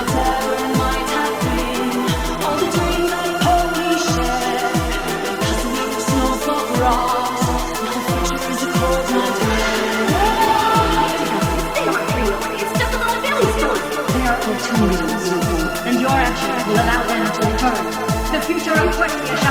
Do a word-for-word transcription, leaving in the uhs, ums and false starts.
whatever might have been, all the dreams I hope we share, has made of snow for grass. Now the future is a cold night air. They aren't real. It's just a lot of Billy stories. They are opportunities, and your action will allow them to return. The future of Quest